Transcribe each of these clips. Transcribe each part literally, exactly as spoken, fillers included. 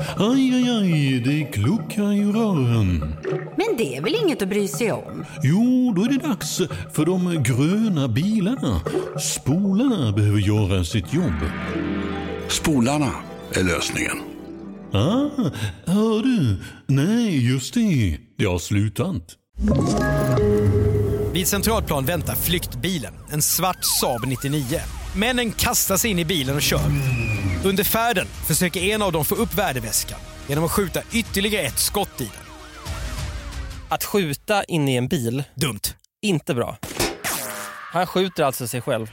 Aj, aj, aj, det kluckar i rören. Men det är väl inget att bry sig om? Jo, då är det dags för de gröna bilarna. Spolarna behöver göra sitt jobb. Spolarna är lösningen. Ah, hör du? Nej, just det. Det har slutat. Vid Centralplan väntar flyktbilen, en svart Saab nittionio. Männen kastar sig in i bilen och kör. Under färden försöker en av dem få upp värdeväskan genom att skjuta ytterligare ett skott i den. Att skjuta in i en bil, dumt. Inte bra. Han skjuter alltså sig själv.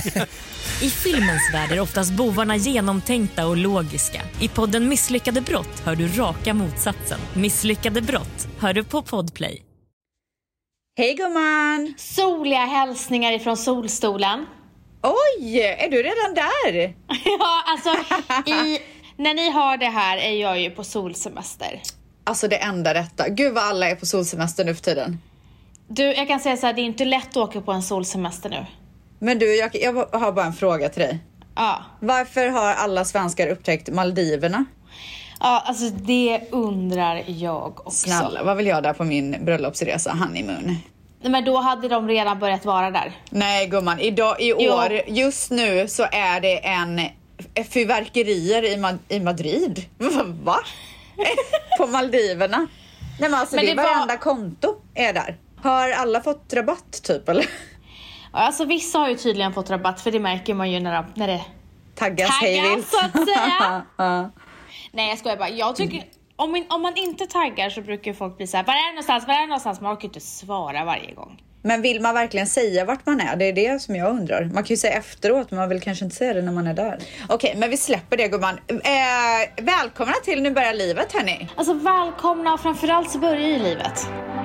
I filmens värld är oftast bovarna genomtänkta och logiska. I podden Misslyckade brott hör du raka motsatsen. Misslyckade brott hör du på Podplay. Hej gumman! Soliga hälsningar ifrån solstolen. Oj, är du redan där? Ja, alltså i, när ni har det här är jag ju på solsemester. Alltså det enda rätta. Gud vad alla är på solsemester nu för tiden. Du, jag kan säga så här, det är inte lätt att åka på en solsemester nu. Men du, jag, jag har bara en fråga till dig. Ja. Varför har alla svenskar upptäckt Maldiverna? Ja, alltså det undrar jag också. Snälla, vad vill jag där på min bröllopsresa, honeymoon? Men då hade de redan börjat vara där. Nej gumman, idag, i år, jo. Just nu så är det en fyrverkerier i, Ma- i Madrid. Va? På Maldiverna. Nej men alltså men det, det varenda var... konto är där. Har alla fått rabatt typ eller? Alltså vissa har ju tydligen fått rabatt, för det märker man ju när, de, när det taggas, taggas så att säga. Nej jag skojar bara, jag tycker om man, om man inte taggar så brukar folk bli så här: var är det någonstans, var är det någonstans? Man orkar inte svara varje gång. Men vill man verkligen säga vart man är? Det är det som jag undrar. Man kan ju säga efteråt, men man vill kanske inte säga det när man är där. Okej, men vi släpper det gumman. Eh, välkomna till Nu börjar livet hörni. Alltså välkomna, och framförallt så börjar ju livet.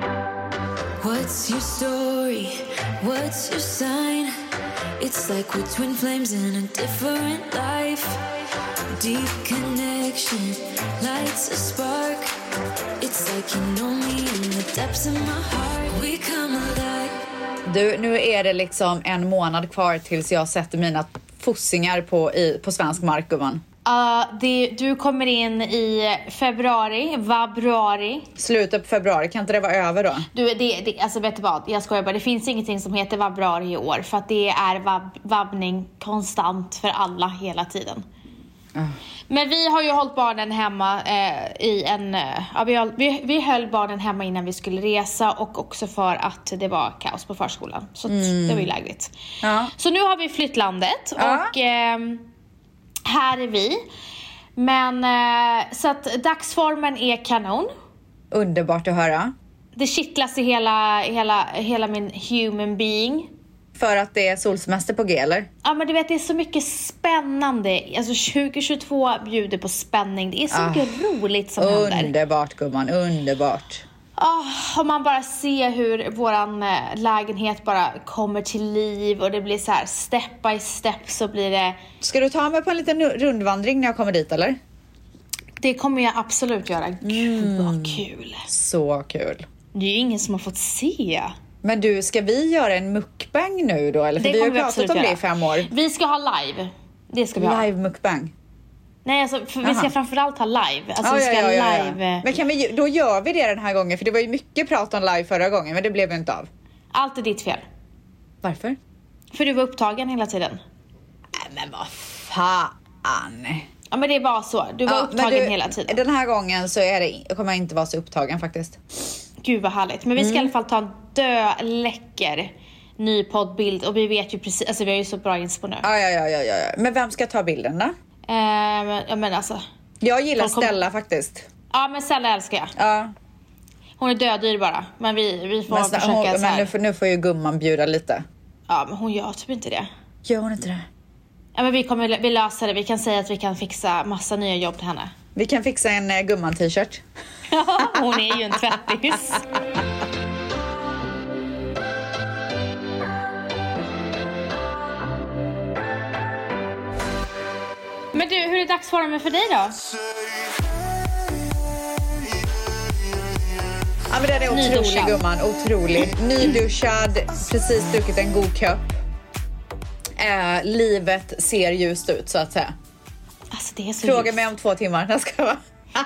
What's your story? What's your sign? It's like we're twin flames in a different life. Deep connection lights a spark. It's like you know me in the depths of my heart. We come alive. Du, nu är det liksom en månad kvar tills jag sätter mina fossingar på, i, på svensk mark gumman. Uh, det, du kommer in i februari, vabruari. Slutet på februari, kan inte det vara över då? Du, det, det, alltså vet du vad, jag skojar bara, det finns ingenting som heter vabruari i år. För att det är vab, vabbning konstant för alla hela tiden. uh. Men vi har ju hållit barnen hemma eh, i en... Eh, ja, vi, vi, vi höll barnen hemma innan vi skulle resa. Och också för att det var kaos på förskolan. Så mm. det var ju lägligt. Ja. Så nu har vi flytt landet ja. och... Eh, här är vi. Men eh, så att dagsformen är kanon. Underbart att höra. Det kittlas i hela, hela, hela min human being. För att det är solsemester på G eller? Ja men du vet, det är så mycket spännande. Alltså tjugo tjugotvå bjuder på spänning. Det är så ah, mycket roligt som underbart, händer. Underbart gumman, underbart. Oh, och man bara ser hur våran eh, lägenhet bara kommer till liv. Och det blir så här step by step så blir det... Ska du ta mig på en liten rundvandring när jag kommer dit eller? Det kommer jag absolut göra. Gud mm. vad kul. Så kul. Det är ju ingen som har fått se. Men du, ska vi göra en mukbang nu då? Eller? För det vi har vi pratat om göra. Det i fem år. Vi ska ha live. Det ska vi ha. Live mukbang. Nej, alltså, för vi ska framförallt ha live. Alltså, ah, vi ska ja, ja, ja, live. Ja. Men kan vi, då gör vi det den här gången. För det var ju mycket prat om live förra gången. Men det blev inte av. Allt är ditt fel. Varför? För du var upptagen hela tiden. Nej, men vad fan. Ja, men det var så. Du var ja, upptagen du, hela tiden. Den här gången så är det, kommer jag inte vara så upptagen faktiskt. Gud vad härligt. Men vi ska mm. i alla fall ta en döläcker ny poddbild. Och vi vet ju precis, alltså vi har ju så bra inspo nu. Ja, ja, ja, ja, ja. Men vem ska ta bilden då? Uh, ja, men alltså. Jag gillar Stella faktiskt. Ja, men Stella älskar jag. Ja. Hon är dödyr bara. Men vi, vi får men, försöka hon, så här. Men nu får, nu får ju gumman bjuda lite. Ja, men hon gör typ inte det. Gör hon inte det? Ja, men vi kommer vi löser det. Vi kan säga att vi kan fixa massa nya jobb till henne. Vi kan fixa en uh, gumman-t-shirt. Ja, hon är ju en tvättis. Men du, hur är dagsformen för dig då? Ja, men den är otrolig gumman, otrolig. Nyduschad, precis druckit en god kopp. Eh, livet ser ljust ut så att säga. Alltså det är så Fråga ljust. mig om två timmar, när ska jag vara?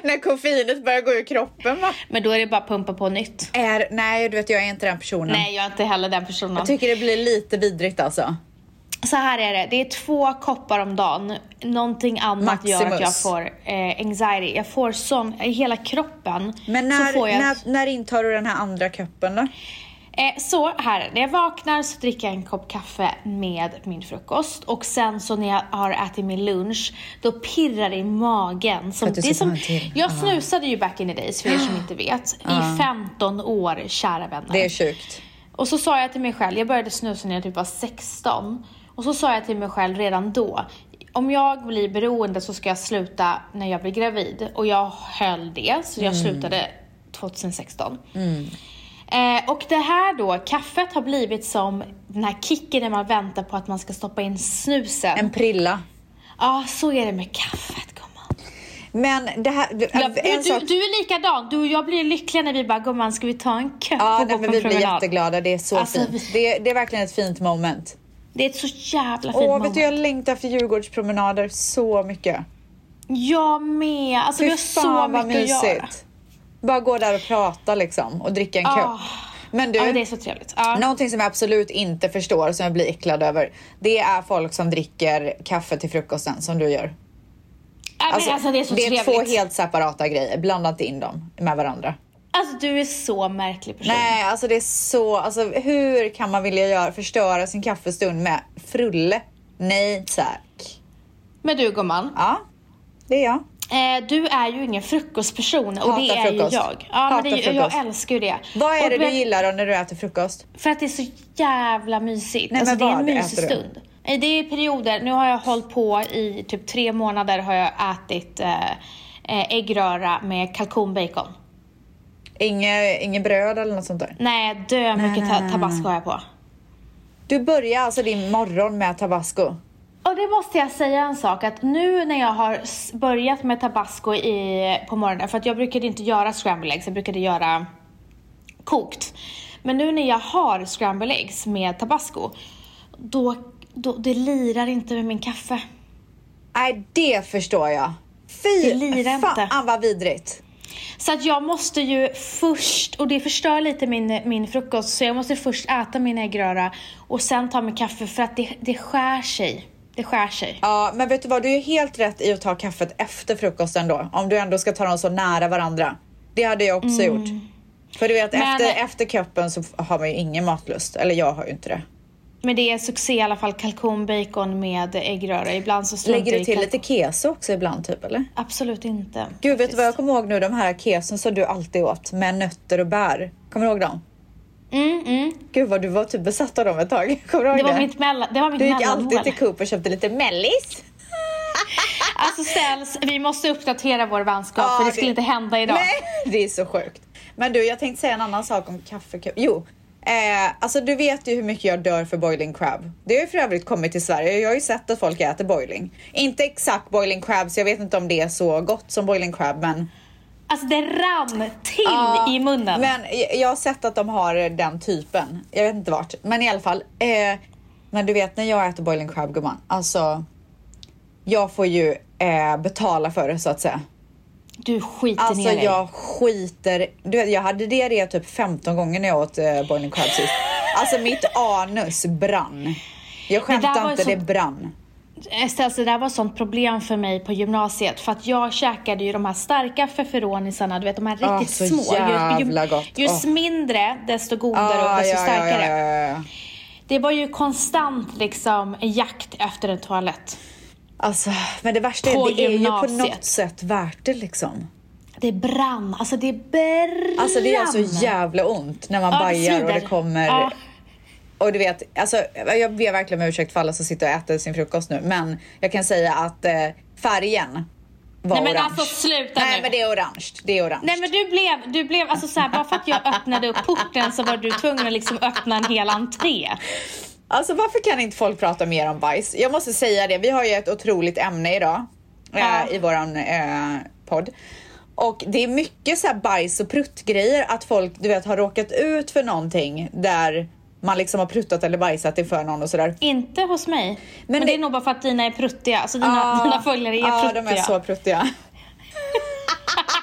när koffeinet börjar gå ur kroppen, va? Men då är det bara pumpa på nytt. Är, nej, du vet, jag är inte den personen. Nej, jag är inte heller den personen. Jag tycker det blir lite vidrigt alltså. Så här är det, det är två koppar om dagen. Någonting annat Maximus. gör att jag får eh, anxiety. Jag får sån, i hela kroppen. Men när, så får jag... när, när intar du den här andra koppen då? Eh, så här, när jag vaknar så dricker jag en kopp kaffe med min frukost. Och sen så när jag har ätit min lunch, då pirrar det i magen. Som, det är som, jag snusade ju back in the days, för er som inte vet. I femton år, kära vänner. Det är sjukt. Och så sa jag till mig själv, jag började snusa när jag typ var sexton. Och så sa jag till mig själv redan då, om jag blir beroende så ska jag sluta när jag blir gravid. Och jag höll det, så jag mm. slutade tjugohundrasexton. Mm. Eh, och det här då, kaffet har blivit som den här kicken när man väntar på att man ska stoppa in snusen. En prilla. Ja, så är det med kaffet, gumman. Men det här... Ja, du, du, sak... du är likadan. Du och jag blir lyckliga när vi bara, gumman, ska vi ta en köp ja, och gå nej, på vi en promenad? blir jätteglada, det är så alltså, fint. vi... Det, det är verkligen ett fint moment. Det är ett så jävla fint Åh, moment. vet du, jag längtar efter Djurgårdspromenader så mycket. Jag med. Alltså, Fy vi har så mycket mysigt. att göra. Bara gå där och prata liksom och dricka en oh. kopp. Men du, ja, det är så trevligt. Ja. Någonting som jag absolut inte förstår, som jag blir äcklad över, det är folk som dricker kaffe till frukosten som du gör. Ja, men alltså, alltså, det är så det är trevligt. två helt separata grejer. Blanda inte in dem med varandra. Alltså du är så märklig person. Nej, alltså det är så... Alltså, hur kan man vilja göra, förstöra sin kaffestund med frulle? Nej, tack. Men du, gumman. Ja, det är jag. Eh, du är ju ingen frukostperson. Och Hatar det är frukost. ju jag. Ja, men det, jag älskar ju det. Vad är och det du vet, gillar då när du äter frukost? För att det är så jävla mysigt. Nej, alltså, men det är vad en mysig äter du? stund. Eh, Det är perioder. Nu har jag hållit på i typ tre månader har jag ätit eh, eh, äggröra med kalkonbacon. Inge, inge bröd eller något sånt där? Nej, dö mycket ta- tabasco har jag på. Du börjar alltså din morgon med tabasco? Och det måste jag säga en sak, att nu när jag har s- börjat med tabasco i, på morgonen, för att jag brukade inte göra scramble eggs, jag brukade göra kokt. Men nu när jag har scramble eggs med tabasco, då, då det lirar inte med min kaffe. Nej, det förstår jag. Fy, Det lirar inte. fan vad vidrigt. Så att jag måste ju först, och det förstör lite min, min frukost, så jag måste först äta min äggröra och sen ta mig kaffe, för att det, det skär sig. Det skär sig. Ja, men vet du vad? Du är helt rätt i att ta kaffet efter frukosten då. Om du ändå ska ta dem så nära varandra. Det hade jag också Mm. gjort. För du vet, Men- efter, efter kuppen så har man ju ingen matlust. Eller jag har ju inte det. Men det är succé i alla fall, kalkonbacon med äggröra. Ibland så struntar Lägger du jag i till kalkon. lite keso också ibland typ, eller? Absolut inte. Gud, vet du vad jag kommer ihåg nu? De här keson som du alltid åt med nötter och bär. Kommer du ihåg dem? Mm, mm. Gud vad du var typ besatt av dem ett tag. Kommer du ihåg Det det? var mitt, mella, det var mitt Du gick mellanmål. alltid till Coop och köpte lite mellis. Alltså ställs, vi måste uppdatera vår vänskap, Ja, för det skulle det- inte hända idag. Nej, det är så sjukt. Men du, jag tänkte säga en annan sak om kaffekupp. Jo, eh, alltså du vet ju hur mycket jag dör för boiling crab. Det har ju för övrigt kommit till Sverige. Jag har ju sett att folk äter boiling. Inte exakt boiling crab, så jag vet inte om det är så gott som boiling crab, men... Alltså det rann till Ja, i munnen. Men jag- jag har sett att de har den typen. Jag vet inte vart. Men i alla fall. Eh, men du vet, när jag äter boiling crab, gumman. Alltså, jag får ju eh, betala för det, så att säga. Du skiter Alltså ner dig. jag skiter. Du vet, jag hade diarré typ femton gånger när jag åt eh, boiling crab sist. Alltså mitt anus brann. Jag där skämtar var inte, så- det brann. Ställs, det där var ett sånt problem för mig på gymnasiet. För att jag käkade ju de här starka feferonisarna. Du vet, de här Ah, riktigt så små. jävla ju, gott. ju, ju Åh. mindre, desto godare Ah, och desto ja, ja, starkare. ja, ja, ja. Det var ju konstant liksom en jakt efter en toalett. Alltså, men det värsta På är, det är ju på gymnasiet. något sätt värt det liksom. Det brann, alltså det brann. Alltså det gör så jävla ont när man Ja, det bajar och det svider. kommer... Ja. Och du vet, alltså, jag ber verkligen om ursäkt för alla som sitter och äter sin frukost nu. Men jag kan säga att eh, färgen var Nej men orange. alltså sluta Nej nu. men det är orange, det är orange. Nej men du blev, du blev alltså såhär, bara för att jag öppnade upp porten så var du tvungen att liksom öppna en hel entré. Alltså varför kan inte folk prata mer om bajs? Jag måste säga det, vi har ju ett otroligt ämne idag Ja. eh, i våran eh, podd. Och det är mycket så här bajs och pruttgrejer, att folk, du vet, har råkat ut för någonting där man liksom har pruttat eller bajsat inför någon och sådär. Inte hos mig. Men, det- det är nog bara för att dina är pruttiga. Alltså dina, Ja, dina följare är ja, pruttiga. de är så pruttiga.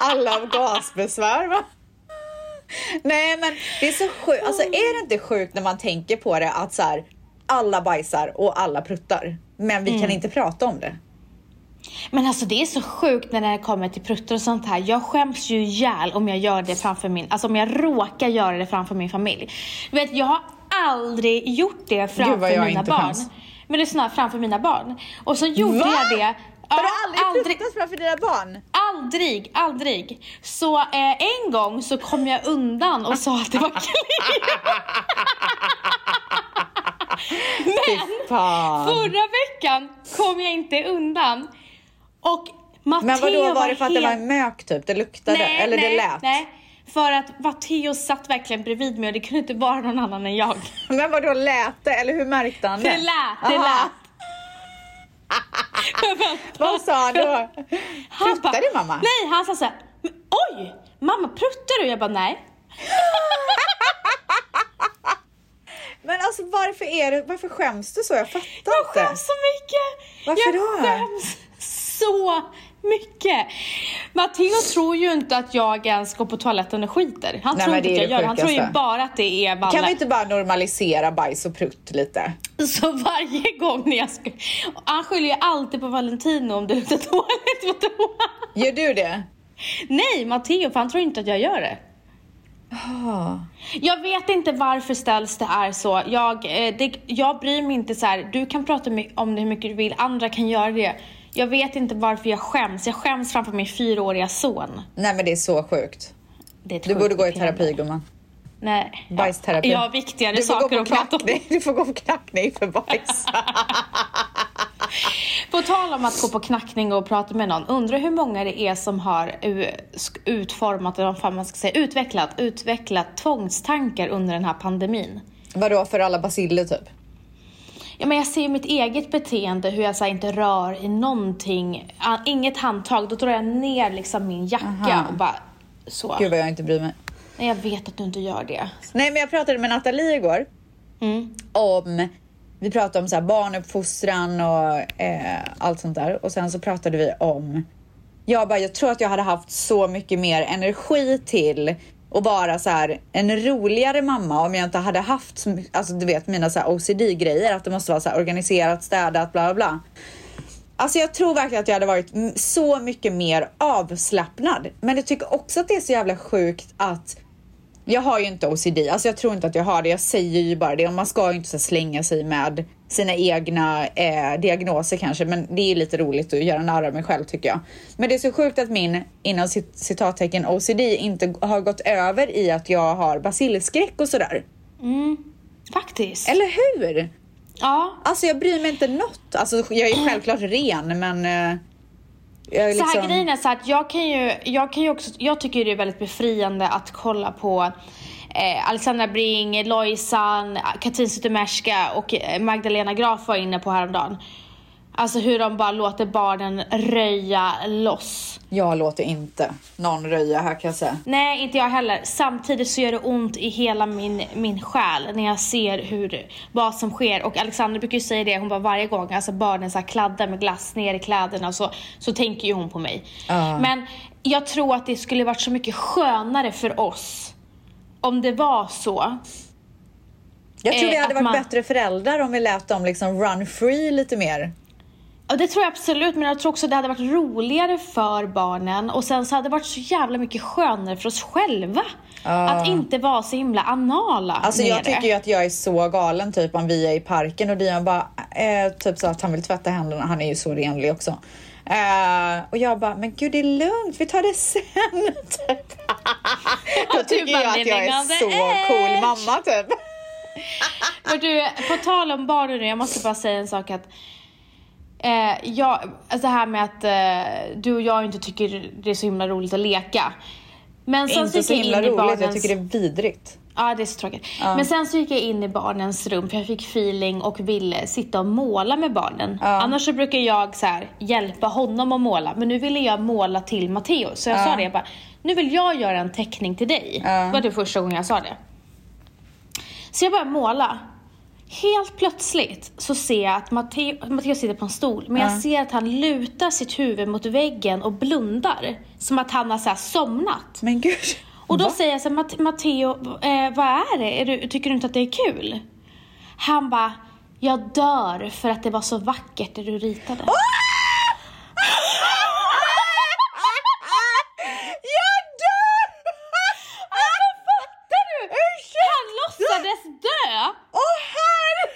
alla av gasbesvär, va? Nej, men det är så sjukt. Alltså är det inte sjukt när man tänker på det att så här, alla bajsar och alla pruttar, men vi mm. kan inte prata om det. Men alltså det är så sjukt när det kommer till pruttar och sånt här. Jag skäms ju ihjäl om jag gör det framför min, alltså om jag råkar göra det framför min familj. Vet, jag har aldrig gjort det framför mina barn. Skäms. Men det är snarare framför mina barn. Och så gjorde Va? jag det. Har du aldrig, aldrig pruttat framför dina barn? Aldrig, aldrig. Så eh, en gång så kom jag undan och sa att det var klirr. Men förra veckan kom jag inte undan. Och Matteo Men vadå, var, var det för helt... att det var en mök typ? Det luktade, nej, eller nej, det lät? Nej, för att Matteo satt verkligen bredvid mig och det kunde inte vara någon annan än jag. Men vadå, lät det? Eller hur märkte han det? Det lät, det lät. Vad sa han då? Pruttade din mamma? Nej, han sa så här: oj, mamma, pruttar du? Jag bara, nej. Men alltså varför är det, varför skäms du så? Jag fattar inte. Jag skäms så mycket. Varför jag då? Jag skäms så mycket. Matteo tror ju inte att jag ens går på toaletten och skiter. Han Nej, tror inte att jag gör det. Han tror ju bara att det är Valle. Kan vi inte bara normalisera bajs och prutt lite? Så varje gång när jag ska... Han skyller ju alltid på Valentino om du är ute toalett på toa. Gör du det? Nej, Matteo, för han tror inte att jag gör det. Oh. Jag vet inte varför ställs det är så. Jag, det, jag bryr mig inte så här. Du kan prata om det hur mycket du vill. Andra kan göra det. Jag vet inte varför jag skäms. Jag skäms framför min fyraåriga son. Nej, men det är så sjukt. Det är du borde gå i terapi, gumman. Nej. Bajsterapi. Jag har viktigare saker att prata om. Du får gå på knackning för bajs. På tal om att gå på knackning och prata med någon. Undrar hur många det är som har utformat, eller vad man ska säga, utvecklat, utvecklat tvångstankar under den här pandemin. Vadå, för alla baciller typ? Ja, men jag ser mitt eget beteende, hur jag så här, inte rör i någonting. Inget handtag, då drar jag ner liksom min jacka. Aha. Och bara så. Gud vad jag inte bryr mig. Nej, jag vet att du inte gör det. Nej, men jag pratade med Nathalie igår. Mm. Om, vi pratade om så här barnuppfostran och eh, allt sånt där. Och sen så pratade vi om, jag bara, jag tror att jag hade haft så mycket mer energi till och vara så här en roligare mamma om jag inte hade haft, alltså du vet, mina så här O C D-grejer, att det måste vara så här organiserat, städat, bla bla bla. Alltså jag tror verkligen att jag hade varit så mycket mer avslappnad. Men jag tycker också att det är så jävla sjukt att jag har ju inte O C D. Alltså jag tror inte att jag har det. Jag säger ju bara det. Och man ska ju inte så slänga sig med sina egna eh, diagnoser kanske. Men det är lite roligt att göra narr av mig själv, tycker jag. Men det är så sjukt att min, inom citattecken, O C D inte har gått över i att jag har basilskräck och sådär. Mm, faktiskt. Eller hur? Ja. Alltså jag bryr mig inte något. Alltså jag är självklart ren, men... Eh, jag liksom... Så här grejen är så att jag kan ju, jag kan ju också, jag tycker det är väldigt befriande att kolla på eh, Alexandra Bring, Lojsan, Katrin Zytomierska och Magdalena Graf var inne på häromdagen. Alltså hur de bara låter barnen röja loss. Jag låter inte någon röja här, kan jag säga. Nej, inte jag heller. Samtidigt så gör det ont i hela min, min själ när jag ser hur, vad som sker. Och Alexandra brukar ju säga det, hon bara varje gång, alltså barnen så här kladdar med glass ner i kläderna, så, så tänker ju hon på mig. Uh. Men jag tror att det skulle varit så mycket skönare för oss om det var så. Jag tror vi hade varit man... bättre föräldrar om vi lät dem liksom run free lite mer. Ja, det tror jag absolut, men jag tror också att det hade varit roligare för barnen. Och sen så hade det varit så jävla mycket skönare för oss själva. Uh. Att inte vara så himla anala. Alltså jag tycker ju att jag är så galen typ om vi är i parken och Dion bara eh, typ så att han vill tvätta händerna. Han är ju så renlig också. Uh, och jag bara, men gud det är lugnt, vi tar det sen typ. Då tycker jag att jag är så cool mamma typ. Men du, på tal om barnen nu, jag måste bara säga en sak att Eh, jag, alltså här med att eh, du och jag inte tycker det är så himla roligt att leka. Men sen inte så, så himla roligt, barnens... jag tycker det är vidrigt. Ja, det är så tråkigt. Ja. Men sen så gick jag in i barnens rum för jag fick feeling och ville sitta och måla med barnen. Ja. Annars så brukar jag så här, hjälpa honom att måla. Men nu ville jag måla till Matteo. Så jag ja. sa det, jag bara, nu vill jag göra en teckning till dig. Ja. Det var det första gången jag sa det. Så jag började måla. Helt plötsligt så ser jag att Matteo, Matteo sitter på en stol. Men Ja. jag ser att han lutar sitt huvud mot väggen och blundar. Som att han har så här somnat. Men gud. Och då Va? säger jag så här, Matt- Matteo, eh, vad är det? Är du, tycker du inte att det är kul? Han bara, jag dör för att det var så vackert det du ritade. Jag dör! Alltså, fattar du? Han låtsades dö. Åh herre!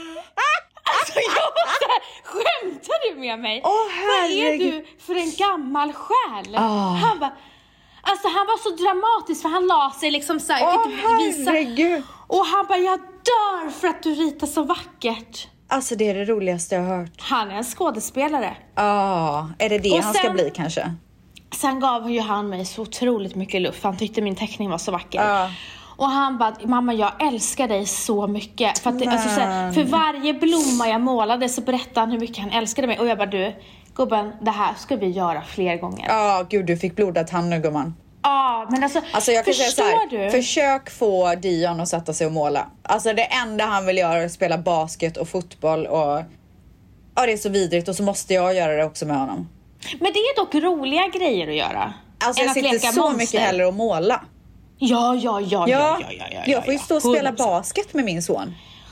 Alltså jag var så här, skämtar du med mig? Åh, vad är herregud. du för en gammal själ? Ah. Han bara, alltså han var så dramatisk för han la sig liksom så här, jag Åh kan inte visa. herregud. Och han bara, jag dör för att du ritar så vackert. Alltså det är det roligaste jag har hört. Han är en skådespelare. Ja, ah, är det det Och han ska sen- bli kanske? Sen gav ju han mig så otroligt mycket luft. Han tyckte min teckning var så vacker. Ja. Och han bara, mamma jag älskar dig så mycket. För, att det, alltså, så här, för varje blomma jag målade så berättade han hur mycket han älskade mig. Och jag bara, du gubben, det här ska vi göra fler gånger. Ja, ah, gud du fick blodad hand nu gumman. Ja, men alltså, Alltså jag kan säga så här, förstår du? försök få Dion att sätta sig och måla. Alltså det enda han vill göra är att spela basket och fotboll och ja, det är så vidrigt och så måste jag göra det också med honom. Men det är dock roliga grejer att göra. Alltså än jag att sitter leka så monster. mycket hellre och måla. Ja, ja, ja, ja, ja, ja, ja, ja, jag får ju ja. stå och spela hundra procent. basket med min son.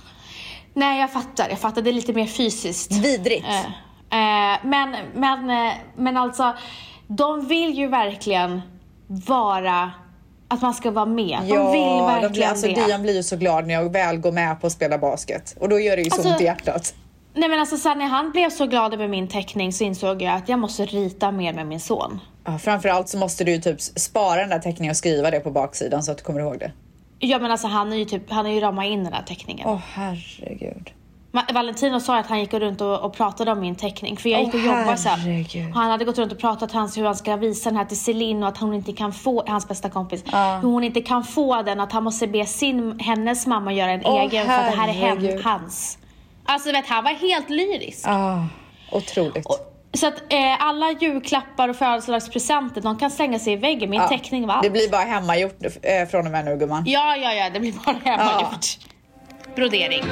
Nej, jag fattar. Jag fattar. Det är lite mer fysiskt. Vidrigt. Eh, eh, men, men, eh, men alltså, de vill ju verkligen vara, att man ska vara med. De Ja, vill de verkligen blir, alltså det. Dion blir ju så glad när jag väl går med på att spela basket. Och då gör det ju så Alltså- ont i hjärtat. Nej, men alltså, sen när han blev så glad över min teckning så insåg jag att jag måste rita mer med min son. Ja, framförallt så måste du ju typ spara den där teckningen och skriva det på baksidan så att du kommer ihåg det. Ja, men alltså han är ju typ, han är ju ramat in den här teckningen. Åh herregud. Ma- Valentino sa att han gick runt och, och pratade om min teckning. För jag gick Åh, och jobbade så här. herregud. Och han hade gått runt och pratat hans, hur han ska visa den här till Celine. Och att hon inte kan få, hans bästa kompis. Ja. Hur hon inte kan få den. Att han måste be sin, hennes mamma göra en Åh, egen. För att det här är hem, herregud. hans. Alltså vet, han var helt lyrisk. Ah, otroligt. Och, så att eh, alla julklappar och födelsedagspresenter, de kan slänga sig i väggen. Min Ja, teckning var allt. det blir bara hemmagjort eh, från och med nu gumman. Ja, ja, ja. Det blir bara hemmagjort. Brodering.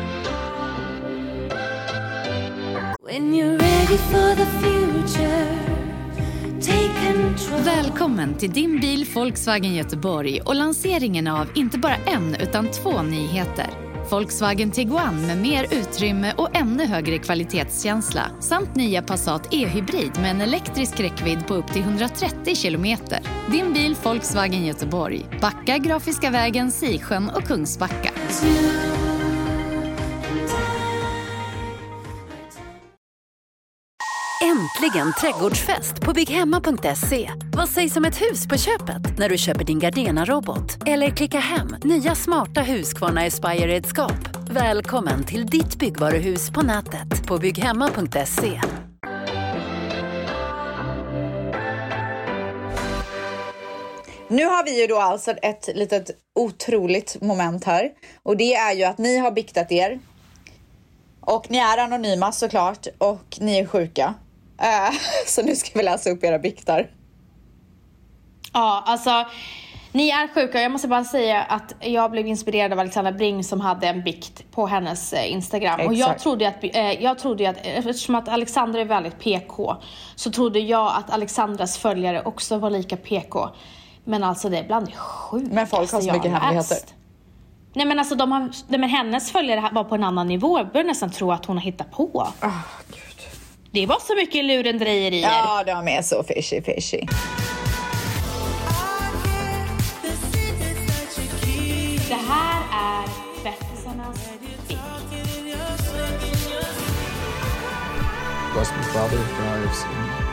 When you're ready for the future, take control. Välkommen till din bil Volkswagen Göteborg och lanseringen av inte bara en utan två nyheter. Volkswagen Tiguan med mer utrymme och ännu högre kvalitetskänsla samt nya Passat e-hybrid med en elektrisk räckvidd på upp till hundratrettio kilometer. Din bil Volkswagen Göteborg. Backa, Grafiska vägen, Sisjön och Kungsbacka. Äntligen trädgårdsfest på bygghemma punkt se. Vad sägs om ett hus på köpet när du köper din Gardena-robot? Eller klicka hem nya smarta Husqvarna Aspire-redskap. Välkommen till ditt byggvaruhus på nätet på bygghemma punkt se. Nu har vi ju då alltså ett litet otroligt moment här. Och det är ju att ni har biktat er. Och ni är anonyma såklart. Och ni är sjuka. Uh, så nu ska vi läsa upp era biktar. Ja, alltså ni är sjuka. Jag måste bara säga att jag blev inspirerad av Alexandra Bring som hade en bikt på hennes eh, Instagram. Exakt. Och jag trodde att, eh, jag trodde att, eftersom att Alexandra är väldigt P K, så trodde jag att Alexandras följare också var lika P K. Men alltså det är bland det sjukaste Men folk har så jag mycket läst. hemligheter. Nej men alltså de har, nej, men hennes följare var på en annan nivå. Jag börjar nästan tro att hon har hittat på. Oh, Gud. Det var så mycket lurendrejerier. Ja, de är så fishy fishy. Det här är tvättisarnas bikt. Lost my father when I was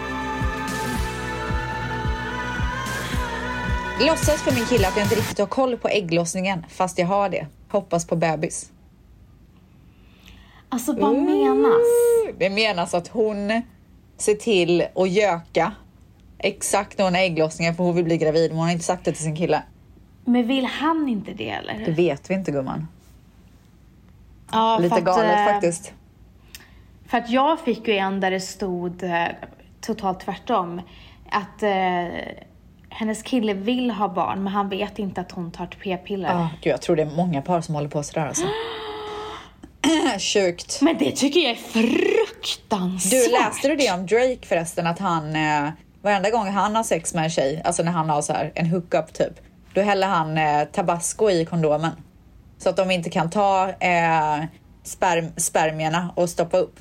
Låtsas för min kille att jag inte riktigt har koll på ägglossningen, fast jag har det. Hoppas på bebis. Alltså vad menas? Det menas att hon ser till att göka exakt när hon har ägglossningen, för hon vill bli gravid, men hon har inte sagt det till sin kille. Men vill han inte det eller? Det vet vi inte gumman. Ja, Lite för att, galet eh, faktiskt. För att jag fick ju en där det stod eh, totalt tvärtom. Att eh, hennes kille vill ha barn, men han vet inte att hon tar p-piller. Ah, gud, jag tror det är många par som håller på sådär alltså. Sjukt. Men det tycker jag är fruktansvärt. Du, läste du det om Drake förresten? Att han, eh, varenda gång han har sex med en tjej, alltså när han har så här en hookup typ, då häller han eh, tabasco i kondomen. Så att de inte kan ta eh, sperm, spermierna och stoppa upp.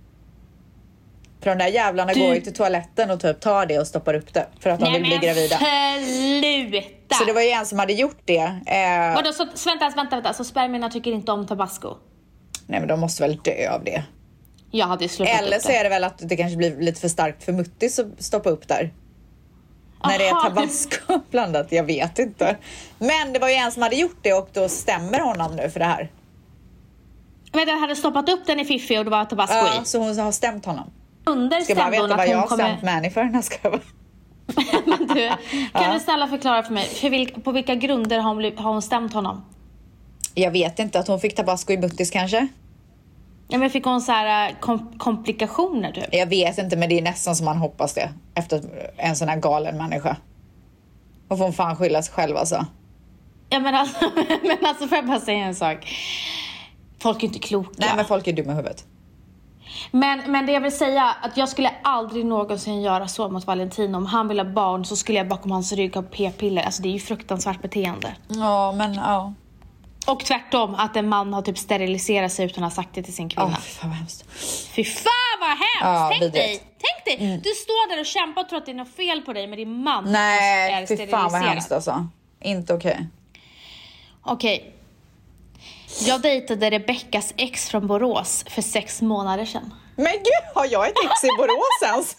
För de där jävlarna du... går ju till toaletten och typ tar det och stoppar upp det. För att de Nej, vill bli gravida. Sluta. Så det var ju en som hade gjort det. Eh... Vadå, så, vänta, vänta, vänta. Så spermierna tycker inte om tabasco? Nej, men de måste väl dö av det. Jag hade ju slutat Eller så är det väl att det kanske blir lite för starkt för muttis att stoppa upp där. Aha, när det är tabasco det... blandat, jag vet inte. Men det var ju en som hade gjort det och då stämmer honom nu för det här. Men den hade stoppat upp den i fiffi och det var tabasco ja, i. Ja, så hon har stämt honom. Under ska bara veta vad jag har kommer... stämt Manny för. Den ska vara... Men du, kan ja. du snälla förklara för mig, för vilka, på vilka grunder har hon, har hon stämt honom? Jag vet inte, att hon fick tabasco i buttis kanske. Ja, men fick hon så här kom, komplikationer typ? Jag vet inte, men det är nästan som man hoppas det. Efter en sån här galen människa. Och får hon fan skylla sig själv alltså. Ja, men alltså, men alltså får jag bara säga en sak. Folk är inte kloka. Nej, men folk är dumma i huvudet. Men, men det jag vill säga, att jag skulle aldrig någonsin göra så mot Valentino. Om han vill ha barn så skulle jag bakom hans rygg ha p-piller. Alltså det är ju fruktansvärt beteende. Ja, men ja. Och tvärtom, att en man har typ steriliserat sig utan att ha sagt det till sin kvinna. Oh, fy fan vad hemskt. Fy fan vad hemskt! Ja, tänk vidrigt. dig, tänk dig. Mm. Du står där och kämpar och tror att det är något fel på dig, men din man Nej, är fy steriliserad. fan vad hemskt alltså. Inte okej. Okay. Okej. Okay. Jag dejtade Rebeckas ex från Borås för sex månader sedan. Men gud, har jag ett ex i Borås ens?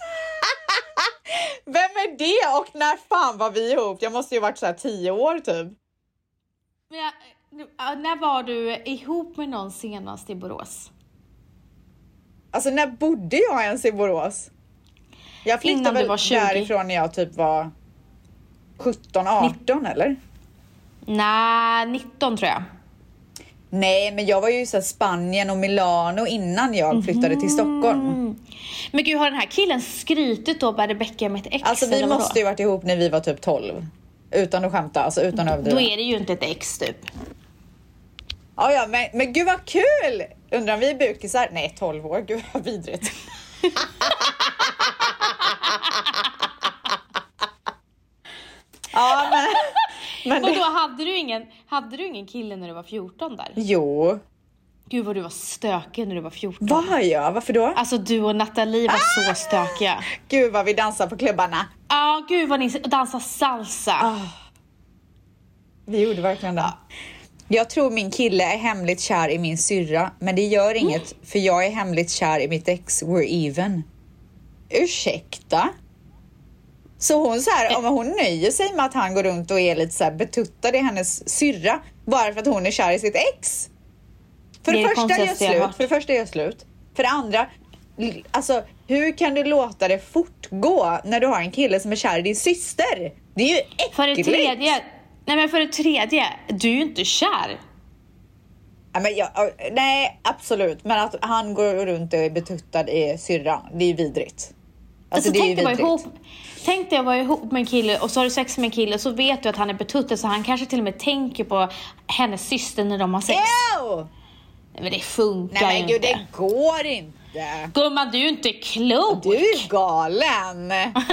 Vem är det och när fan var vi ihop? Jag måste ju varit så här tio år typ. Men jag, när var du ihop med någon senast i Borås? Alltså när bodde jag ens i Borås? Jag flyttade väl därifrån när jag typ var sjutton arton Ni- eller? Nej, nitton tror jag. Nej, men jag var ju i så Spanien och Milano innan jag flyttade mm. till Stockholm. Men gud, har den här killen skrytit då med Rebecca med ett ex? Alltså vi måste ju varit ihop när vi var typ tolv. Utan att skämta, alltså utan att överdriva. Då är det ju inte ett ex typ. Ja, ja, men, men gud vad kul! Undrar om vi är bukisar? Nej, tolv år, gud vad vidrigt. Ja, men... men och då hade du ingen hade du ingen kille när du var fjorton där? Jo. Gud vad du var stökig när du var fjorton. Var jag? Varför då? Alltså du och Nathalie var ah! så stökiga. Gud vad vi dansar på klubbarna. Ja, ah, gud vad ni dansar salsa. Ah. Vi gjorde verkligen det. Jag tror min kille är hemligt kär i min syrra, men det gör inget mm. för jag är hemligt kär i mitt ex. We're even. Ursäkta? Så hon så här, om hon nöjer sig med att han går runt och är lite så här betuttad i hennes syrra bara för att hon är kär i sitt ex. För det, det första är jag slut. För det första är jag slut. För det andra, alltså hur kan du låta det fortgå när du har en kille som är kär i din syster? Det är ju äckligt. För det tredje, nej men för det tredje, du är ju inte kär. Ja, men jag, nej, absolut. Men att han går runt och är betuttad i syrran, det är ju vidrigt. Alltså, alltså det är ju vidrigt. Ihop, tänk dig att vara ihop med en kille och så har du sex med en kille så vet du att han är betuttad så han kanske till och med tänker på hennes syster när de har sex. Ew! Nej, men det funkar nej, men ju gud, inte. Det går inte. Gumman, du är inte klok. Du är galen.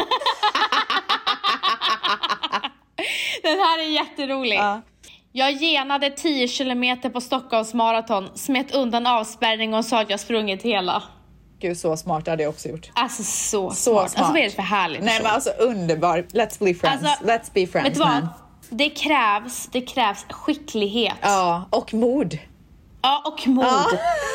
Den här är jätterolig. Ja. Jag genade tio kilometer på Stockholms maraton, smet undan avspärrning och sa att jag sprungit hela. Gud, så smart hade jag också gjort. Alltså så, så smart. smart. Alltså vad är det för härligt? Nej, men alltså underbar. Let's be friends. Alltså, Let's be friends, vet du vad? Man. Det krävs, det krävs skicklighet. Ja, och mod. Ja, och mod. Ja.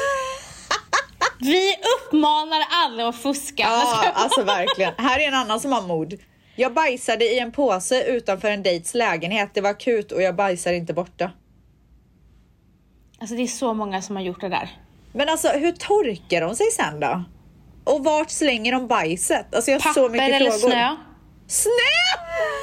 Vi uppmanar alla att fuska. Ja, alltså verkligen. Här är en annan som har mod. Jag bajsade i en påse utanför en dejts lägenhet. Det var akut och jag bajsade inte borta. Alltså det är så många som har gjort det där. Men alltså, hur torkar de sig sen då? Och vart slänger de bajset? Alltså jag har papper så mycket eller frågor. Snö? Snö!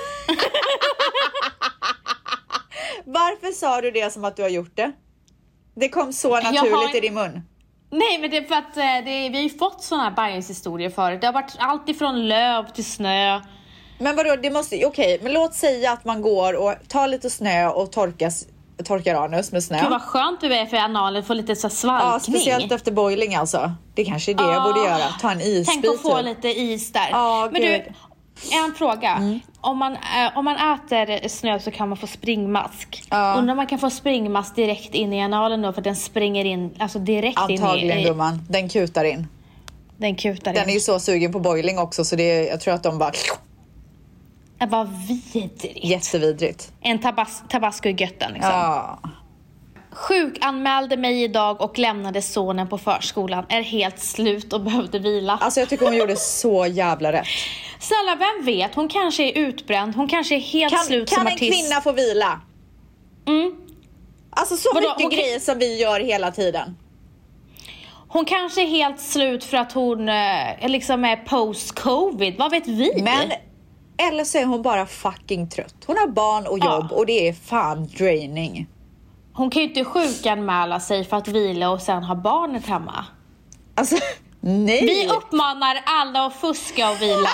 Varför sa du det som att du har gjort det? Det kom så naturligt har... i din mun. Nej, men det är för att det är, vi har ju fått såna här bajshistorier förut. Det har varit allt ifrån löv till snö. Men vadå, det måste, okej, okay, men låt säga att man går och tar lite snö och torkas torkar anus med snö. Gud vad skönt du är för analen, får lite så svalkning. Ja, speciellt efter boiling alltså. Det kanske är det ah, jag borde göra. Ta en isbit. Tänk att få lite is där. Ah, Men Gud. du, en fråga. Mm. Om, man, äh, om man äter snö så kan man få springmask. Ah. Undrar om man kan få springmask direkt in i analen då, för den springer in alltså direkt Antagligen, in i... gumman. Den kutar in. Den kutar in. Den är ju så sugen på boiling också, så det är, jag tror att de bara... Det var vidrigt. Jättevidrigt. En tabas- tabasco i götten liksom. Ja. Sjukanmälde mig idag och lämnade sonen på förskolan. Är helt slut och behövde vila. Alltså jag tycker hon gjorde så jävla rätt. Snälla, vem vet? Hon kanske är utbränd. Hon kanske är helt kan, slut kan som en artist. Kan en kvinna få vila? Mm. Alltså så Vadå? mycket Hon grejer kan... som vi gör hela tiden. Hon kanske är helt slut för att hon eh, liksom är post-covid. Vad vet vi? Men... Eller så är hon bara fucking trött. Hon har barn och jobb ja. och det är fan draining. Hon kan ju inte sjukanmäla sig för att vila och sen ha barnet hemma. Alltså, nej. Vi uppmanar alla att fuska och vila.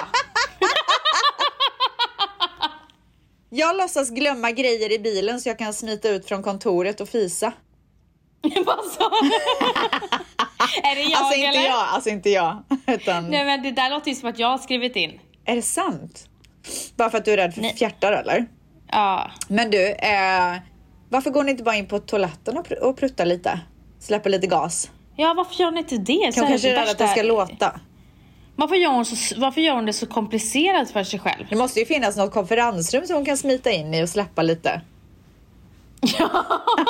Jag låtsas glömma grejer i bilen så jag kan smita ut från kontoret och fisa. Vad så? Är det jag alltså inte eller? jag, alltså inte jag. Utan... Nej men det där låter ju som att jag har skrivit in. Är det sant? Bara för att du är rädd för Nej. fjärtar eller? Ja. Men du, eh, varför går ni inte bara in på toaletten och, pr- och pruttar lite? Släpper lite gas? Ja, varför gör ni inte det? Kan kanske är rädd att det ska låta. Varför gör, hon så, varför gör hon det så komplicerat för sig själv? Det måste ju finnas något konferensrum som hon kan smita in i och släppa lite. Ja.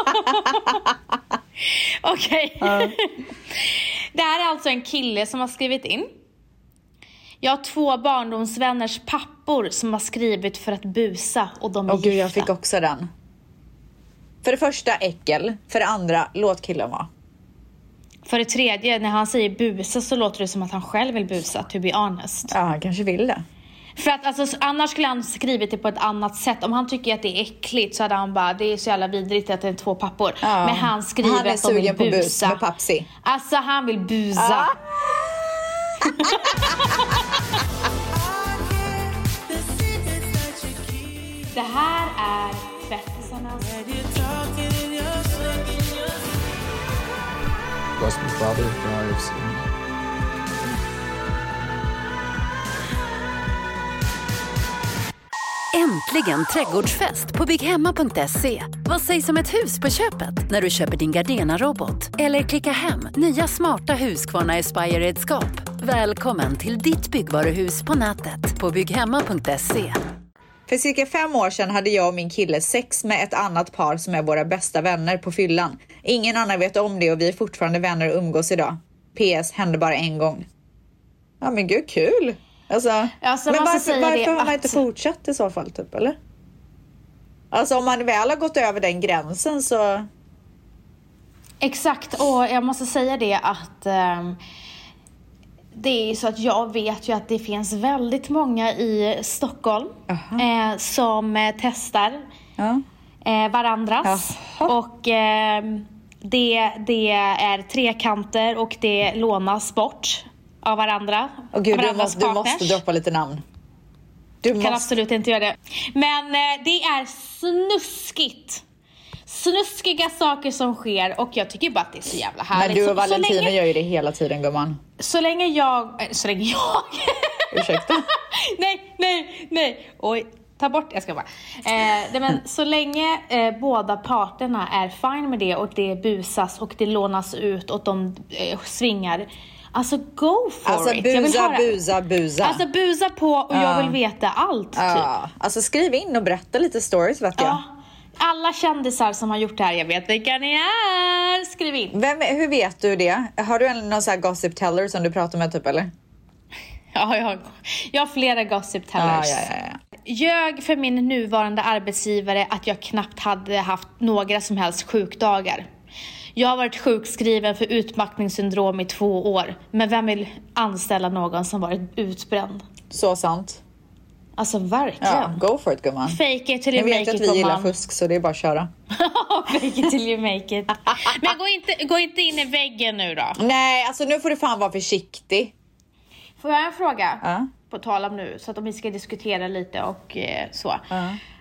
Okej. Okay. Uh. Det här är alltså en kille som har skrivit in. Jag har två barndomsvänners pappor som har skrivit för att busa och de är Åh gud, gifta. jag fick också den. För det första, äckel. För det andra, låt killen vara. För det tredje, när han säger busa så låter det som att han själv vill busa, to be honest. Ja, han kanske vill det. För att alltså, annars skulle han skrivit det på ett annat sätt. Om han tycker att det är äckligt så hade han bara, det är så jävla vidrigt att det är två pappor. Ja. Men han skriver han att de vill busa. Han är sugen på bus med Papsi. Alltså han vill busa. Ja. Det här är tvättisarnas... Because my father drives in. Äntligen trädgårdsfest på bygghemma punkt se. Vad sägs om ett hus på köpet när du köper din Gardena-robot? Eller klicka hem nya smarta Husqvarna Aspire-redskap. Välkommen till ditt byggvaruhus på nätet på bygghemma punkt se. För cirka fem år sedan hade jag och min kille sex med ett annat par som är våra bästa vänner på fyllan. Ingen annan vet om det och vi är fortfarande vänner och umgås idag. P S hände bara en gång. Ja men gud, kul. Alltså, alltså, men varför, varför har man att... inte fortsatt i så fall typ, eller? Alltså om man väl har gått över den gränsen så... Exakt, och jag måste säga det att... Um... Det är ju så att jag vet ju att det finns väldigt många i Stockholm eh, som eh, testar uh. eh, varandras. Uh. Och eh, det, det är trekanter och det lånas bort av varandra. Oh, Gud, du, måste, du måste droppa lite namn. Du kan måste... absolut inte göra det. Men eh, det är snuskigt. Snuskiga saker som sker och jag tycker bara att det är så jävla härligt. Men du och så, Valentino så länge, gör ju det hela tiden, gumman. Så länge jag... Så länge jag... Ursäkta? nej, nej, nej. Oj, ta bort jag ska bara. Eh, men så länge eh, båda parterna är fine med det och det busas och det lånas ut och de eh, svingar. Alltså go for alltså, it. Busa, jag vill höra. busa, busa. Alltså busa på och uh. jag vill veta allt typ. Uh. Alltså skriv in och berätta lite stories vet jag. Uh. Alla kändisar som har gjort det här, jag vet vilka ni är. Skriv in. Vem, hur vet du det? Har du en, någon sån här gossip teller som du pratar med typ, eller? Ja, jag har, jag har flera gossip tellers. Ja, ja, ja, ja. Ljög för min nuvarande arbetsgivare att jag knappt hade haft några som helst sjukdagar. Jag har varit sjukskriven för utmattningssyndrom i två år. Men vem vill anställa någon som varit utbränd? Så sant. Alltså verkligen. Ja, go for it, gumman. Fake it till you make it. Jag vet att vi gillar fusk, så det är bara att köra. Fake it till you make it. Men gå inte, gå inte in i väggen nu då. Nej, alltså nu får du fan vara försiktig. Får jag en fråga? Ja. På tal om nu, så att om vi ska diskutera lite och eh, så. Ja.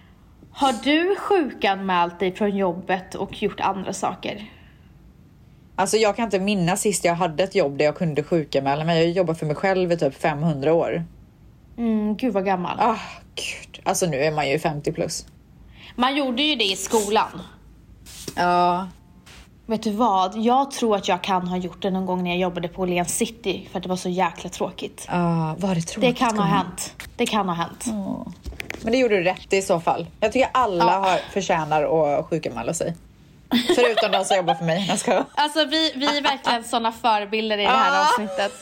Har du sjukanmält dig från jobbet och gjort andra saker? Alltså jag kan inte minnas sist jag hade ett jobb där jag kunde sjukanmäla mig. Jag jobbar för mig själv i typ femhundra år. Mm, gud vad gammal. Ah, gud. Alltså nu är man ju femtio plus. Man gjorde ju det i skolan. Ja. Vet du vad? Jag tror att jag kan ha gjort det någon gång när jag jobbade på Åhléns City. För att det var så jäkla tråkigt. Ja, var det tråkigt? Det kan ha hänt. Det kan ha hänt. Oh. Men det gjorde du rätt i så fall. Jag tycker alla ja. har förtjänar att sjukanmäla sig. Förutom de som jobbar för mig. Jag ska... Alltså vi, vi är verkligen sådana förebilder i det här avsnittet.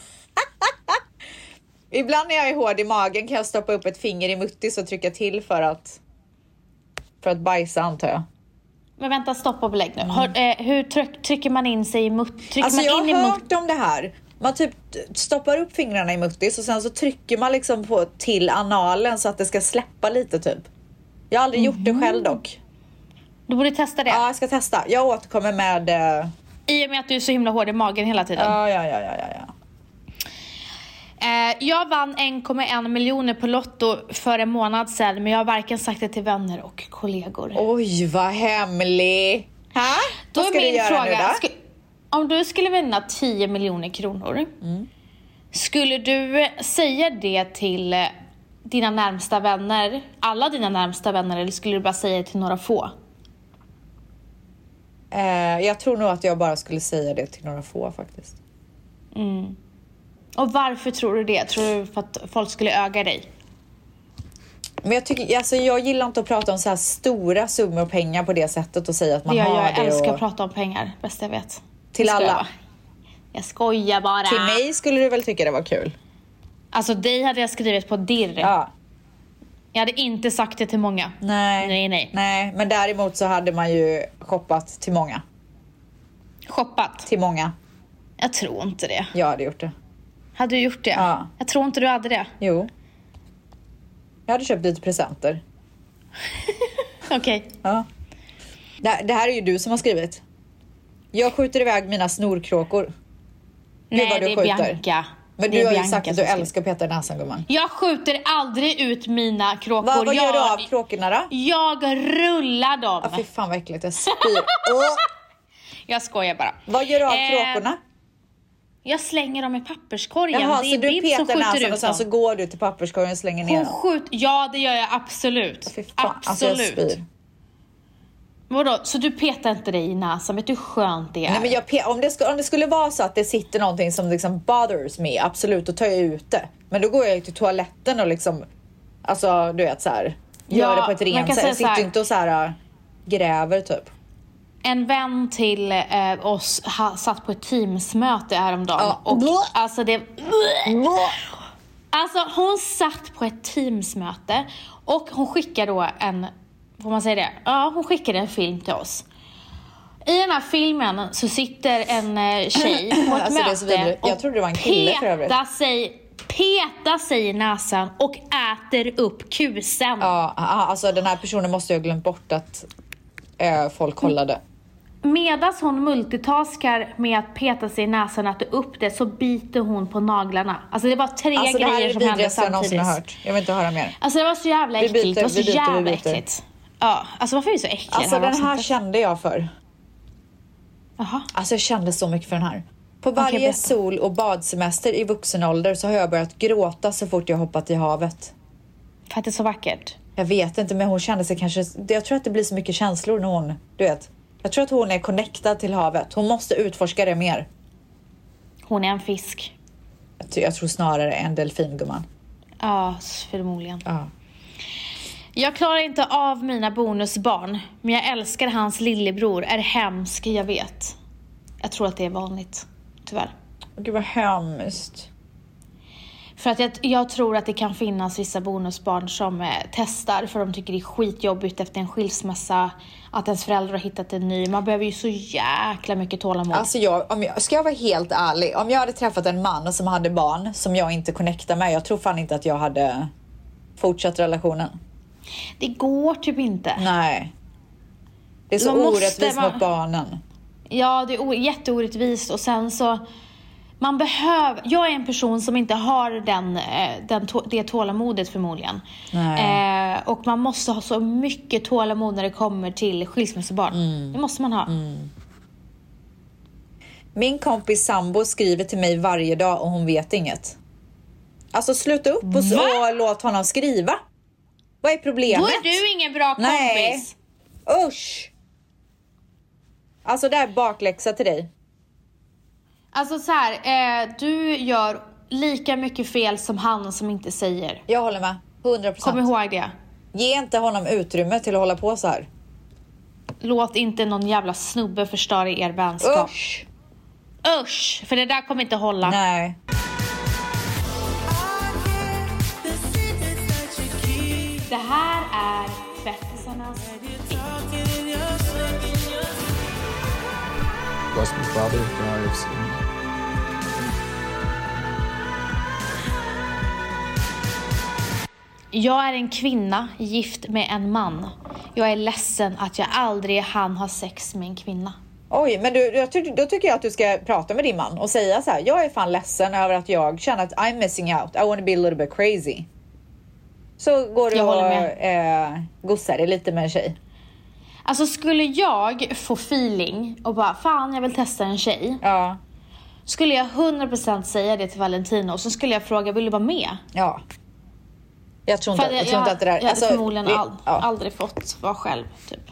Ibland när jag är hård i magen kan jag stoppa upp ett finger i muttis och trycka till för att för att bajsa, antar jag. Men vänta, stopp och belägg nu. Mm. Hör, eh, hur tryck, trycker man in sig i mutt? Trycker alltså man jag in har i hört om det här. Man typ stoppar upp fingrarna i muttis och sen så trycker man liksom på till analen så att det ska släppa lite typ. Jag har aldrig mm. gjort det själv dock. Du borde testa det. Ja, jag ska testa. Jag återkommer med... Uh... I och med att du är så himla hård i magen hela tiden. Ja, ja, ja, ja, ja. Eh, jag vann en komma en miljoner på Lotto för en månad sedan. Men jag har varken sagt det till vänner och kollegor. Oj, vad hemlig. Ha? Då vad ska är min du göra fråga, nu då? Ska, om du skulle vinna tio miljoner kronor. Mm. Skulle du säga det till dina närmsta vänner? Alla dina närmsta vänner? Eller skulle du bara säga det till några få? Eh, jag tror nog att jag bara skulle säga det till några få faktiskt. Mm. Och varför tror du det? Tror du för att folk skulle öga dig? Men jag tycker, alltså jag gillar inte att prata om så här stora summor pengar på det sättet och säga att man det har jag det. Jag älskar och... att prata om pengar, bäst jag vet. Till jag alla? Jag skojar bara. Till mig skulle du väl tycka det var kul? Alltså dig hade jag skrivit på dirr. Ja. Jag hade inte sagt det till många. Nej. Nej, nej. Nej, men däremot så hade man ju shoppat till många. Shoppat? Till många. Jag tror inte det. Jag hade gjort det. Hade du gjort det? Ja. Jag tror inte du hade det. Jo. Jag hade köpt lite presenter. Okej. Okay. Ja. Det, det här är ju du som har skrivit. Jag skjuter iväg mina snorkråkor. Nej, vad du det är skjuter. Bianca. Men det du har Bianca ju sagt att du älskar Peter näsan, gumman. Jag skjuter aldrig ut mina kråkor. Va, vad jag, gör du av kråkorna då? Jag rullar dem. Ja, fy fan vad äckligt, jag spyr. Oh. Jag skojar bara. Vad gör du av eh, kråkorna? Jag slänger dem i papperskorgen. Jaha, det är så du Bib som petar skjuter näsan ut och sen dem. så går du till papperskorgen och slänger ner Hon dem? skjut, ja, det gör jag absolut. Fy fan, absolut. alltså jag spyr. Vadå? Så du petar inte dig i näsan? Vet du hur skönt det är? Nej, men jag pe- om, det sk- om det skulle vara så att det sitter någonting som liksom bothers me, absolut, då tar jag ut det. Men då går jag till toaletten och liksom, alltså du vet så här, gör Ja, det på ett rent sätt. Jag sitter här, inte och så här gräver typ. En vän till eh, oss ha, satt på ett teamsmöte häromdagen. Ja. Och alltså det... Alltså hon satt på ett teamsmöte och hon skickade då en... Får man säga det? Ja, hon skickade en film till oss. I den här filmen så sitter en eh, tjej på ett alltså, möte det är så och jag trodde det var en kille för övrigt. Peta sig, peta sig i näsan och äter upp kusen. Ja, alltså den här personen måste ju ha glömt bort att äh, folk kollade. Medan hon multitaskar med att peta sig i näsan och äta upp det, så biter hon på naglarna. Alltså det var tre alltså, grejer som hände samtidigt. Jag någonsin har hört. Jag vill inte höra mer. Alltså det var så jävla äckligt. Byter, det var så byter, jävla äckligt. Ja, alltså varför är det så äckligt? Alltså den här kände jag för. Jaha. Alltså jag kände så mycket för den här. På varje okay, sol- och badsemester i vuxen ålder så har jag börjat gråta så fort jag hoppat i havet. För att det är så vackert. Jag vet inte, men hon kände sig kanske... Jag tror att det blir så mycket känslor när hon... Du vet. Jag tror att hon är connectad till havet. Hon måste utforska det mer. Hon är en fisk. Jag, jag tror snarare en delfin, gumman. Ja, förmodligen. Ja. Jag klarar inte av mina bonusbarn, men jag älskar hans lillebror. Är hemsk, jag vet. Jag tror att det är vanligt, tyvärr. Gud vad hemskt. För att jag, jag tror att det kan finnas vissa bonusbarn som eh, testar för de tycker det är skitjobbigt efter en skilsmässa, att ens föräldrar har hittat en ny. Man behöver ju så jäkla mycket tålamod. Alltså jag, om jag, ska jag vara helt ärlig, om jag hade träffat en man som hade barn som jag inte connectar med, jag tror fan inte att jag hade fortsatt relationen. Det går typ inte. Nej. Det är så man orättvist måste, man... mot barnen. Ja, det är o- jätteorättvist. Och sen så Man behöver, jag är en person som inte har den, den, det tålamodet förmodligen. Eh, och man måste ha så mycket tålamod när det kommer till skilsmässobarn. Mm. Det måste man ha. Mm. Min kompis sambo skriver till mig varje dag och hon vet inget. Alltså sluta upp och, och låt honom skriva. Vad är problemet? Då är du ingen bra kompis. Nej. Usch. Alltså det är bakläxa till dig. Alltså så här, eh, du gör lika mycket fel som han som inte säger. Jag håller med, hundra procent. Kom ihåg det. Ge inte honom utrymme till att hålla på så här. Låt inte någon jävla snubbe förstöra er vänskap. Usch. Usch, för det där kommer inte hålla. Nej. Det här är tvättisarnas Lost my father, now I've seen. Jag är en kvinna gift med en man. Jag är ledsen att jag aldrig hann ha sex med en kvinna. Oj, men du, jag ty- då tycker jag att du ska prata med din man och säga så här: jag är fan ledsen över att jag känner att I'm missing out. I want to be a little bit crazy. Så går du och eh, gossar det lite med en tjej. Alltså skulle jag få feeling och bara, fan jag vill testa en tjej. Ja. Skulle jag hundra procent säga det till Valentino och så skulle jag fråga, vill du vara med? Ja. Jag tror inte, jag, jag tror inte jag, att det där... Jag hade alltså, förmodligen vi, all, ja. aldrig fått vara själv, typ.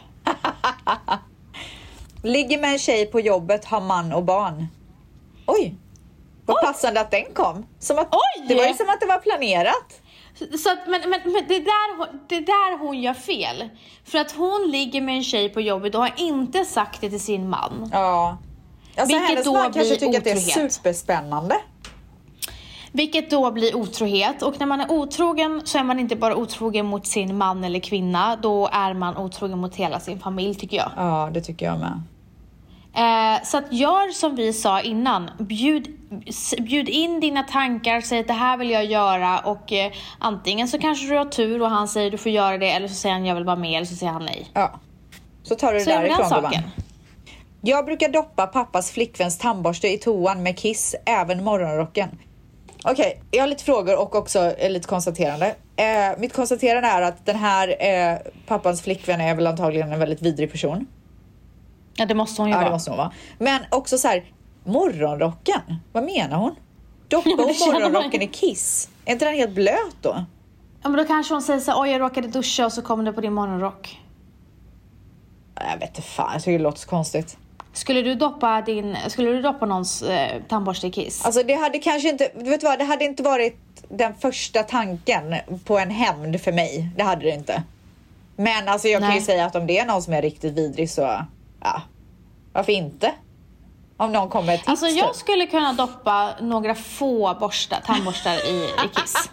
Ligger med en tjej på jobbet, har man och barn. Oj! Vad Oj. passande att den kom. Som att, Oj. Det var ju som att det var planerat. Så att, men men, men det, där, det där hon gör fel. För att hon ligger med en tjej på jobbet och har inte sagt det till sin man. Ja. Alltså vilket hennes då man kanske tycker otrohet. att det är superspännande. Vilket då blir otrohet. Och när man är otrogen så är man inte bara otrogen mot sin man eller kvinna. Då är man otrogen mot hela sin familj, tycker jag. Ja, det tycker jag med. Eh, så att gör som vi sa innan. Bjud, bjud in dina tankar. Säg att det här vill jag göra. Och eh, antingen så kanske du har tur och han säger du får göra det. Eller så säger han jag vill vara med. Eller så säger han nej. Ja. Så tar du det så därifrån då, man. Jag brukar doppa pappas flickväns tandborste i toan med kiss. Även morgonrocken. Okej, okay, jag har lite frågor och också eh, lite konstaterande. Eh, mitt konstaterande är att den här eh, pappans flickvän är väl antagligen en väldigt vidrig person. Ja, det måste hon ju ja, vara. Det måste hon vara. Men också så här, morgonrocken. Vad menar hon? Doppa hon morgonrocken i kiss? Är inte den helt blöt då? Ja, men då kanske hon säger så här, oj jag råkade duscha och så kom det på din morgonrock. Jag vet inte fan, jag tycker det låter så konstigt. Skulle du doppa din, skulle du doppa någons eh, tandborste i kiss? Alltså det hade kanske inte, vet du vad, det hade inte varit den första tanken på en hämnd för mig. Det hade det inte. Men alltså jag Nej. kan ju säga att om det är någon som är riktigt vidrig så, ja, varför inte? Om någon kommer ett tips. Alltså jag skulle kunna doppa några få borstar, tandborstar i, i kiss.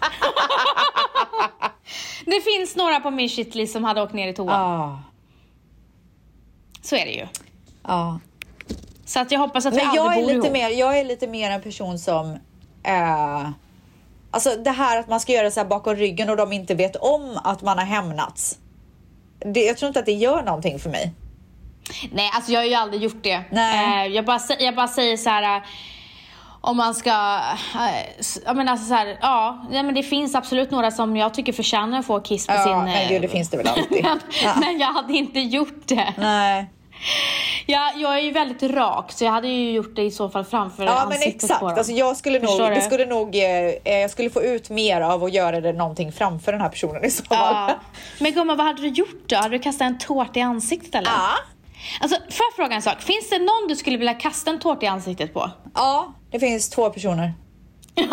Det finns några på min shitlist som hade åkt ner i toan. Ah. Så är det ju. Ja. Så att jag hoppas att vi Men aldrig jag är bor lite ihop. mer, jag är lite mer en person som äh, alltså det här att man ska göra så här bakom ryggen och de inte vet om att man har hämnats. Det, jag tror inte att det gör någonting för mig. Nej, alltså jag har ju aldrig gjort det. Nej. Eh, jag, bara, jag bara säger så här, om man ska, äh, jag menar alltså så här, ja, men det finns absolut några som jag tycker förtjänar att få kiss på ja, sin. Ja, men gud, det finns det väl alltid. men, ja. men jag hade inte gjort det. Nej. Ja, jag är ju väldigt rak så jag hade ju gjort det i så fall framför ja, ansiktet men exakt. på dem. Alltså jag skulle nog, det? det skulle nog eh, jag skulle få ut mer av att göra det någonting framför den här personen i så fall. Ja. Men gumman, vad hade du gjort då? Hade du kastat en tårta i ansiktet eller? Ja. Alltså, får jag fråga en sak? Finns det någon du skulle vilja kasta en tårta i ansiktet på? Ja, det finns två personer. Inte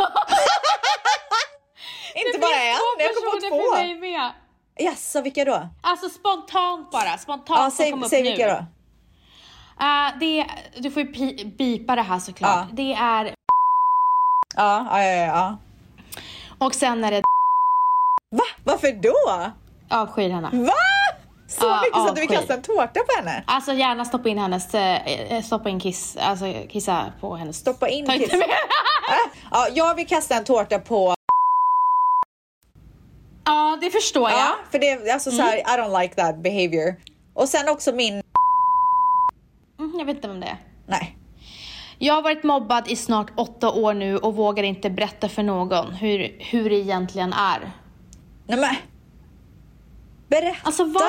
det bara en, jag kom på två. För mig med. Jaså, vilka då? Alltså spontant bara, spontant. Ja, säg, säg vilka då. Uh, det, du får ju pi- bipa det här såklart. Ja. Det är... Ja, ja, ja, ja. Och sen är det... Va? Varför då? Avskyr henne. Va? Så ja, mycket så avskyr. att du vill kasta en tårta på henne? Alltså gärna stoppa in hennes... Äh, stoppa in kiss. Alltså kissa på hennes... Stoppa in kiss? Ja, jag vill kasta en tårta på... Ja, det förstår jag. Ja, för det är alltså mm. så här, I don't like that behavior. Och sen också min... Mm, jag vet inte vem det är. Nej. Jag har varit mobbad i snart åtta år nu och vågar inte berätta för någon hur, hur det egentligen är. Nej men. Berätta. Alltså vad?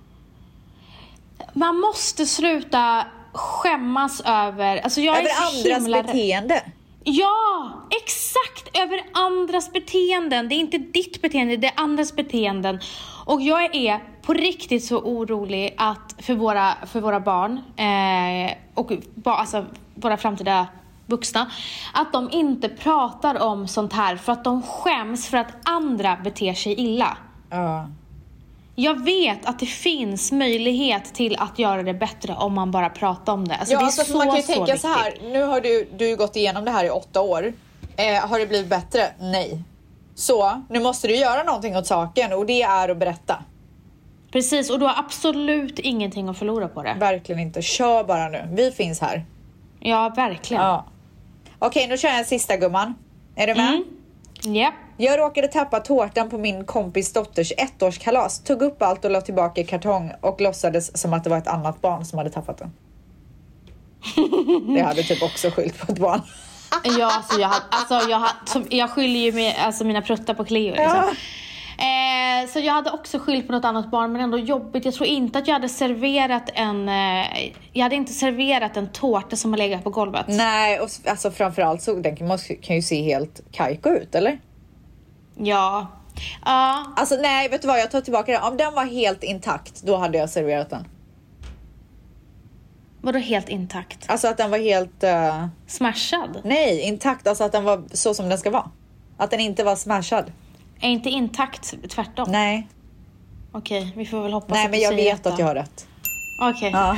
Man måste sluta skämmas över... Alltså jag över är så andras himla... beteende. Ja, exakt. Över andras beteenden. Det är inte ditt beteende, det är andras beteenden. Och jag är på riktigt så orolig att för våra, för våra barn eh, och ba, alltså våra framtida vuxna, att de inte pratar om sånt här för att de skäms för att andra beter sig illa. Ja. Jag vet att det finns möjlighet till att göra det bättre om man bara pratar om det. Alltså, ja, det är alltså, så, man kan ju så tänka viktigt. så här. Nu har du, du gått igenom det här i åtta år. Eh, har det blivit bättre? Nej. Så, nu måste du göra någonting åt saken och det är att berätta. Precis, och du har absolut ingenting att förlora på det. Verkligen inte. Kör bara nu. Vi finns här. Ja, verkligen. Ja. Okej, nu kör jag en sista, gumman. Är du med? Mm. Ja. Jag råkade tappa tårtan på min kompis dotters ettårskalas. Tog upp allt och la tillbaka i kartong och låtsades som att det var ett annat barn som hade tappat den. Det hade typ också skyllt på ett barn. Ja, alltså jag, hade, alltså jag, hade, som, jag skyller ju med, alltså mina pruttar på Cleo liksom. Ja. Eh, så jag hade också skyllt på något annat barn, men ändå jobbigt. Jag tror inte att jag hade serverat en eh, jag hade inte serverat en tårta som har legat på golvet. Nej, och alltså framförallt så den kan, kan ju se helt kajko ut, eller? Ja. Ja. Uh. Alltså nej, vet du vad, jag tar tillbaka det. Om den var helt intakt, då hade jag serverat den. Vadå helt intakt? Alltså att den var helt... Uh... smashad? Nej, intakt. Alltså att den var så som den ska vara. Att den inte var smashad. Är inte intakt tvärtom? Nej. Okej, vi får väl hoppas Nej, att men du jag säger vet detta. att jag har rätt. Okej. Ja.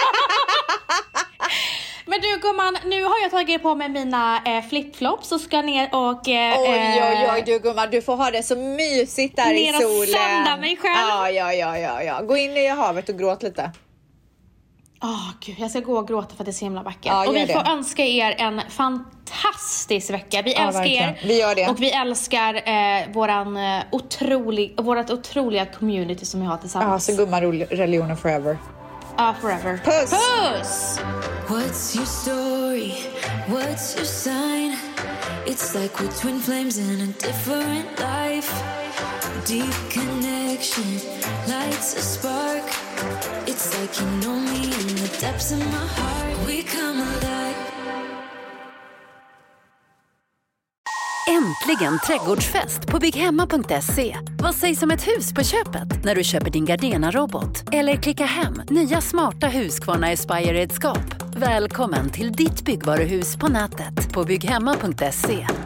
Men du gumman, nu har jag tagit på mig mina eh, flipflops och ska ner och... Eh, oj, oj, oj, du gumman, du får ha det så mysigt där i solen. Ner och sända mig själv. Ja, ja, ja, ja, ja. Gå in i havet och gråt lite. Åh oh, gud, jag ska gå och gråta för att det är så himla vackert. Ja, och vi det. får önska er en fantastisk vecka. Vi ja, älskar verkligen. er. Vi gör det. Och vi älskar eh, våran eh, otrolig, vårat otroliga community som vi har tillsammans. Ja, så gumman religionen forever. Ja, uh, forever. Puss! Puss! What's your story? What's your sign? It's like we're twin flames in a different life. Deep connection lights a spark. It's like you know me in the depths of my heart. We come alive. Äntligen trädgårdsfest på bygghemma punkt se. Vad sägs om ett hus på köpet när du köper din Gardena-robot? Eller klicka hem nya smarta Husqvarna Aspire-redskap. Välkommen till ditt byggvaruhus på nätet på bygghemma punkt se.